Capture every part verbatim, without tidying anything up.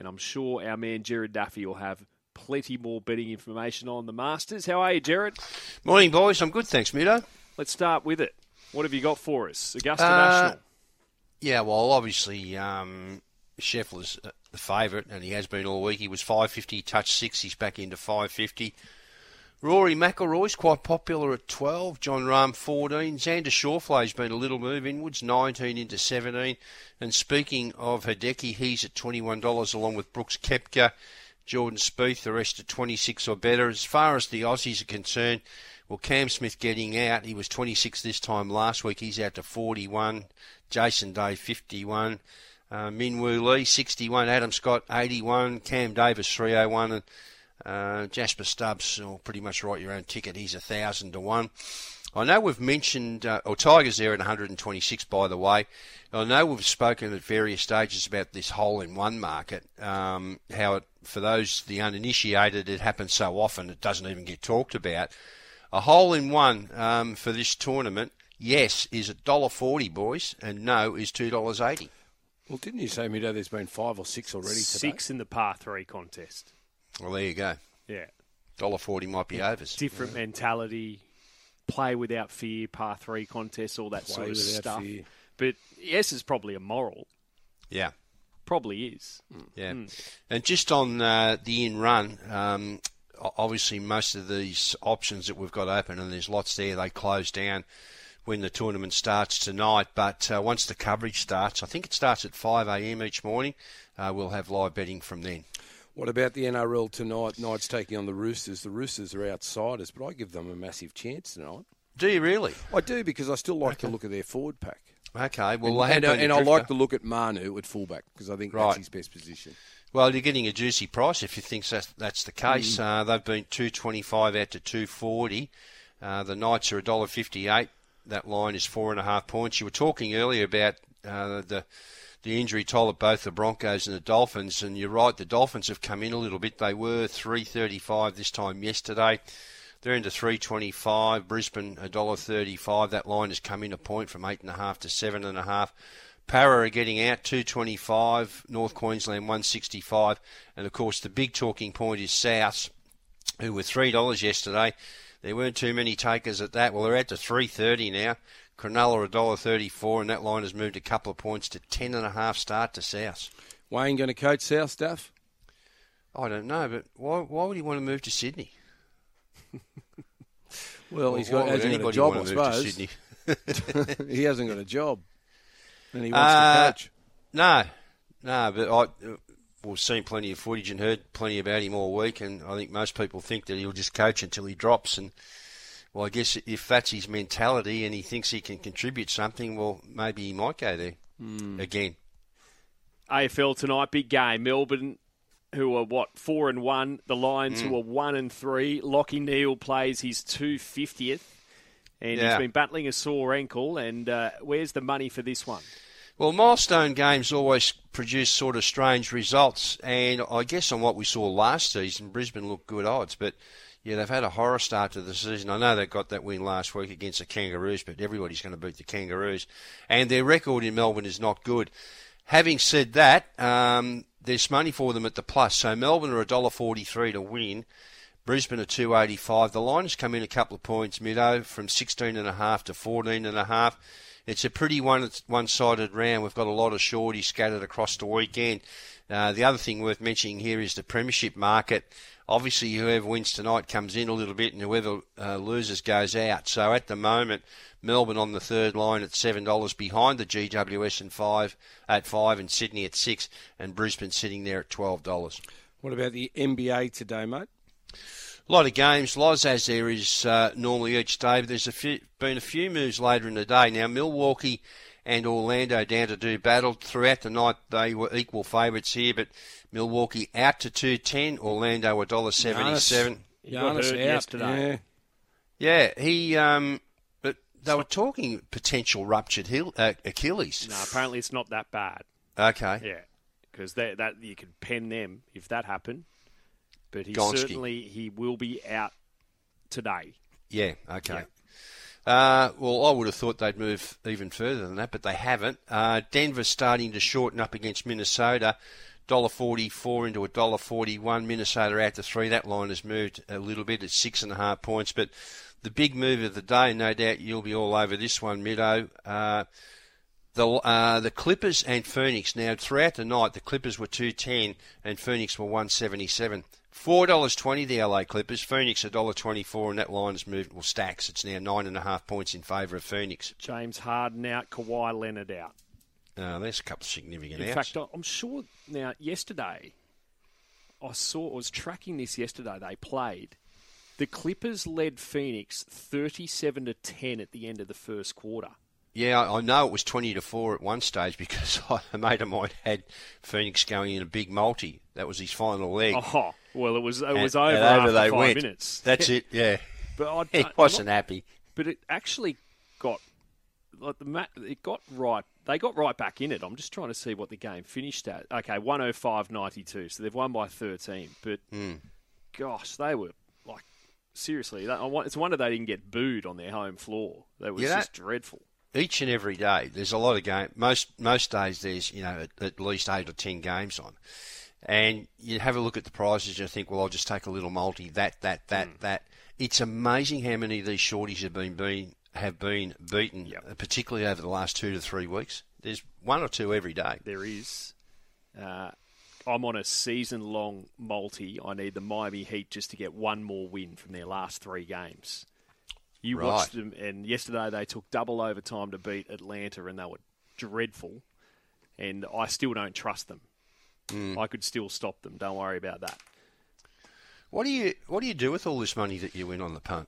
And I'm sure our man Jared Duffy will have plenty more betting information on the Masters. How are you, Jared? Morning, boys. I'm good, thanks, Mido. Let's start with it. What have you got for us? Augusta Uh, National. Yeah, well, obviously, um, Scheffler's the favourite, and he has been all week. He was five fifty, he touched six, he's back into five fifty. Rory McIlroy's quite popular at twelve, John Rahm fourteen, Xander Schauffele's been a little move inwards, nineteen into seventeen. And speaking of Hideki, he's at twenty-one dollars along with Brooks Koepka, Jordan Spieth, the rest at twenty-six or better. As far as the Aussies are concerned, well, Cam Smith getting out, he was twenty-six this time last week, he's out to forty-one, Jason Day fifty-one, uh, Minwoo Lee sixty-one, Adam Scott eighty-one, Cam Davis three oh one, and Uh, Jasper Stubbs, will pretty much write your own ticket. He's one thousand to one. I know we've mentioned, uh, or Tiger's there at one hundred twenty-six, by the way. I know we've spoken at various stages about this hole-in-one market, um, how it, for those, the uninitiated, it happens so often it doesn't even get talked about. A hole-in-one um, for this tournament, yes, is one dollar forty, boys, and no is two dollars eighty. Well, didn't you say, Mido, there's been five or six already today? Six in the par three contest. Well, there you go. Yeah. one dollar forty might be overs. Different mentality, play without fear, par three contest, all that Play sort of without stuff. fear. But yes, is probably a moral. Yeah. Probably is. Yeah. Mm. And just on uh, the in-run, um, o- obviously most of these options that we've got open, and there's lots there, they close down when the tournament starts tonight. But uh, once the coverage starts, I think it starts at five a.m. each morning, uh, we'll have live betting from then. What about the N R L tonight? Knights taking on the Roosters. The Roosters are outsiders, but I give them a massive chance tonight. Do you really? I do, because I still like okay. to look at their forward pack. Okay, well, and, they and, and I like to look at Manu at fullback, because I think right. that's his best position. Well, you're getting a juicy price if you think that's, that's the case. Mm. Uh, they've been two twenty-five out to two forty. Uh, the Knights are one dollar fifty-eight. That line is four and a half points. You were talking earlier about uh, the the injury toll at both the Broncos and the Dolphins, and you're right, the Dolphins have come in a little bit. They were three thirty-five this time yesterday. They're into three twenty-five. Brisbane one dollar thirty-five. That line has come in a point from eight and a half to seven and a half. Para are getting out two twenty-five. North Queensland one sixty-five. And of course, the big talking point is South, who were three dollars yesterday. There weren't too many takers at that. Well, they're out to three thirty now. Cronulla one dollar thirty-four, and that line has moved a couple of points to ten and a half start to South. Wayne going to coach South, Staff? I don't know, but why why would he want to move to Sydney? well, he's got, hasn't got a job, I suppose. He hasn't got a job, and he wants uh, to coach. No, no, but I, we've seen plenty of footage and heard plenty about him all week, and I think most people think that he'll just coach until he drops. And well, I guess if that's his mentality and he thinks he can contribute something, well, maybe he might go there mm. again. A F L tonight, big game. Melbourne, who are, what, four and one. The Lions, mm. who are one and three. Lockie Neal plays his two hundred fiftieth, and yeah. he's been battling a sore ankle. And uh, where's the money for this one? Well, milestone games always produce sort of strange results, and I guess on what we saw last season, Brisbane looked good odds, but yeah, they've had a horror start to the season. I know they got that win last week against the Kangaroos, but everybody's going to beat the Kangaroos. And their record in Melbourne is not good. Having said that, um, there's money for them at the plus. So Melbourne are one dollar forty-three to win. Brisbane are two eighty-five. The line has come in a couple of points, Mido, from sixteen and a half to fourteen and a half. It's a pretty one, one-sided round. We've got a lot of shorties scattered across the weekend. Uh, the other thing worth mentioning here is the premiership market. Obviously, whoever wins tonight comes in a little bit, and whoever uh, loses goes out. So at the moment, Melbourne on the third line at seven dollars behind the G W S and five at five, and Sydney at six, and Brisbane sitting there at twelve dollars. What about the N B A today, mate? A lot of games, Loz, as there is uh, normally each day, but there's a few, been a few moves later in the day. Now, Milwaukee and Orlando down to do battle. Throughout the night, they were equal favourites here, but Milwaukee out to two ten, Orlando one dollar seventy-seven. Giannis, Giannis out yesterday. Yeah, yeah he. Um, but they were talking potential ruptured heel, uh, Achilles. No, apparently it's not that bad. Okay. Yeah, because that that you could pen them if that happened. But he Gonski. certainly he will be out today. Yeah. Okay. Yeah. Uh, well, I would have thought they'd move even further than that, but they haven't. Uh, Denver's starting to shorten up against Minnesota. one dollar forty-four into one dollar forty-one. Minnesota out to three. That line has moved a little bit. It's six and a half points. But the big move of the day, no doubt you'll be all over this one, Middo. Uh, the uh, the Clippers and Phoenix. Now, throughout the night, the Clippers were two ten and Phoenix were one seventy-seven. four dollars twenty, the L A Clippers. Phoenix one dollar twenty-four, and that line has moved, well, stacks. It's now nine and a half points in favour of Phoenix. James Harden out, Kawhi Leonard out. Uh, there's a couple of significant In outs. fact, I'm sure now, yesterday, I saw, I was tracking this yesterday, they played. The Clippers led Phoenix thirty-seven to ten at the end of the first quarter. Yeah, I know it was twenty to four at one stage because a mate of mine had Phoenix going in a big multi. That was his final leg. Oh, well, it was it was and, over and after over they five went. minutes. That's it, yeah. But I, he I, wasn't not, happy. But it actually got like the mat. It got right. They got right back in it. I'm just trying to see what the game finished at. Okay, one oh five ninety-two. So they've won by thirteen. But Mm. gosh, they were like seriously. That, I want, it's a wonder they didn't get booed on their home floor. That was Yeah, just dreadful. Each and every day, there's a lot of game. Most most days, there's you know at, at least eight or ten games on, and you have a look at the prices and you think, well, I'll just take a little multi. That that that mm. that. It's amazing how many of these shorties have been being have been beaten, Yep. particularly over the last two to three weeks. There's one or two every day. There is. Uh, I'm on a season-long multi. I need the Miami Heat just to get one more win from their last three games. You Right. watched them, and yesterday they took double overtime to beat Atlanta, and they were dreadful. And I still don't trust them. Mm. I could still stop them. Don't worry about that. What do you What do you do with all this money that you win on the punt?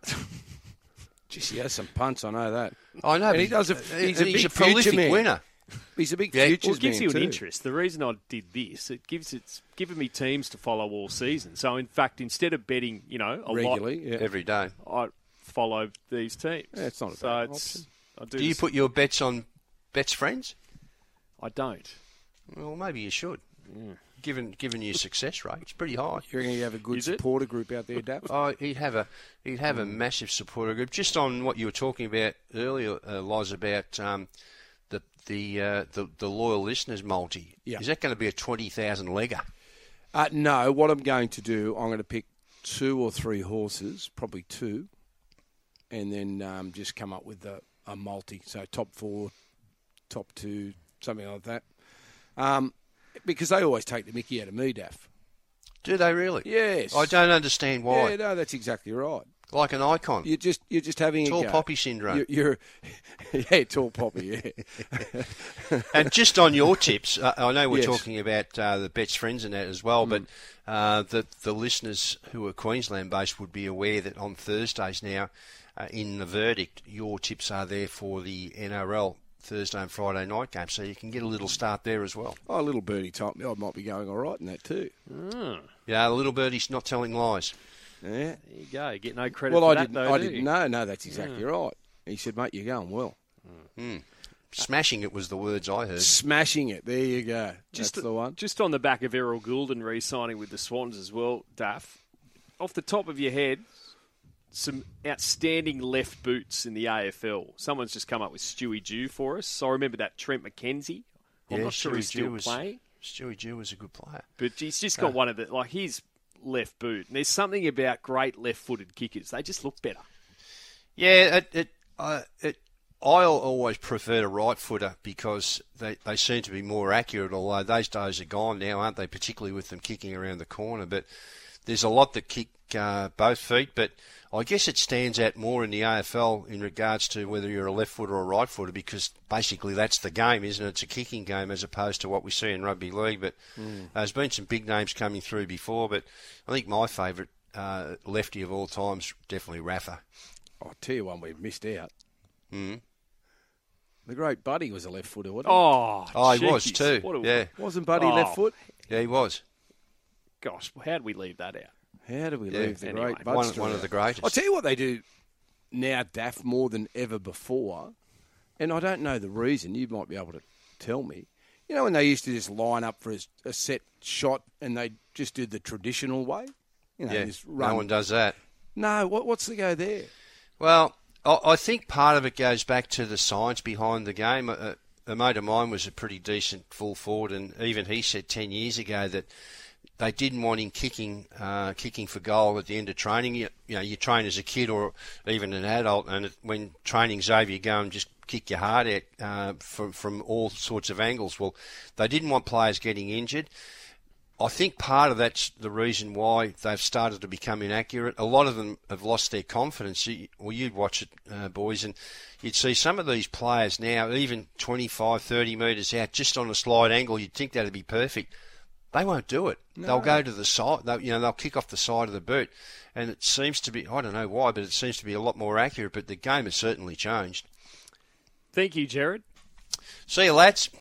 Jeez, he has some punts, I know that. I know, And but he does a- he's a he's big a prolific future man. winner. He's a big Yeah. futures Well, it gives man you an too. interest. The reason I did this, it gives it's given me teams to follow all season. So, in fact, instead of betting, you know, a Regularly, lot, yeah. Every day. I follow these teams. Yeah, it's not a so bad it's, option. I do Do you this- put your bets on Bet's Friends? I don't. Well, maybe you should. Given given your success rate, it's pretty high. You reckon you have a good Is it? supporter group out there, Dap? Oh, he'd have a he'd have a massive supporter group. Just on what you were talking about earlier, uh, Loz, about um, the the, uh, the the loyal listeners multi. Yeah. Is that going to be a twenty thousand legger? Uh, no, what I'm going to do, I'm going to pick two or three horses, probably two, and then um, just come up with a, a multi. So top four, top two, something like that. Um, because they always take the mickey out of me, Daff. Do they really? Yes. I don't understand why. Yeah, no, that's exactly right. Like an icon. You're just you're just having Tall a go. poppy syndrome. You're, you're yeah, tall poppy. Yeah. And just on your tips, uh, I know we're Yes. talking about uh, the Bet's Friends and that as well, but uh, the, the listeners who are Queensland-based would be aware that on Thursdays now, uh, in the verdict, your tips are there for the N R L Thursday and Friday night games, so you can get a little start there as well. Oh, a little birdie told me I might be going all right in that too. Yeah, the little birdie's not telling lies. Yeah. There you go. You get no credit Well, for I that, didn't. though, I do didn't you? know. No, that's exactly right. He said, "Mate, you're going well." Smashing it was the words I heard. Smashing it. There you go. Just That's the one. Just on the back of Errol Goulden re-signing with the Swans as well, Daff. Off the top of your head, some outstanding left boots in the A F L. Someone's just come up with Stewie Jew for us. So I remember that Trent McKenzie. I'm Yeah, not sure Stewie he's still Jew was- playing, Stewie Jew was a good player. but he's just got Uh. one of the like his left boot. And there's something about great left-footed kickers; they just look better. Yeah, it, it, uh, it, I'll always prefer a right footer because they, they seem to be more accurate, although those days are gone now, aren't they, particularly with them kicking around the corner. But there's a lot that kick uh, both feet, but I guess it stands out more in the A F L in regards to whether you're a left footer or a right footer because basically that's the game, isn't it? It's a kicking game as opposed to what we see in rugby league. But mm. there's been some big names coming through before, but I think my favourite uh, lefty of all time is definitely Rafa. I'll tell you one we've missed out. Mm. The great Buddy was a left footer, wasn't he? Oh, Oh, he was jeez. too. What a- Yeah, Wasn't Buddy Oh. left foot? yeah, he was. Gosh, how did we leave that out? How do we Yeah, leave the anyway, great One, Budster one out? of the greatest. I'll tell you what they do now, Daff, more than ever before, and I don't know the reason. You might be able to tell me. You know when they used to just line up for a, a set shot and they just do the traditional way? You know, yeah, just run. no one does that. No, what, what's the go there? Well, I, I think part of it goes back to the science behind the game. Uh, a mate of mine was a pretty decent full forward, and even he said ten years ago that they didn't want him kicking uh, kicking for goal at the end of training. You, you know, you train as a kid or even an adult, and it, when training's over, you go and just kick your heart out uh, from, from all sorts of angles. Well, they didn't want players getting injured. I think part of that's the reason why they've started to become inaccurate. A lot of them have lost their confidence. Well, you'd watch it, uh, boys, and you'd see some of these players now, even twenty-five, thirty metres out, just on a slide angle, you'd think that'd be perfect. They won't do it. No. They'll go to the side. They'll, you know, they'll kick off the side of the boot, and it seems to be, I don't know why, but it seems to be a lot more accurate. But the game has certainly changed. Thank you, Jared. See you, lads.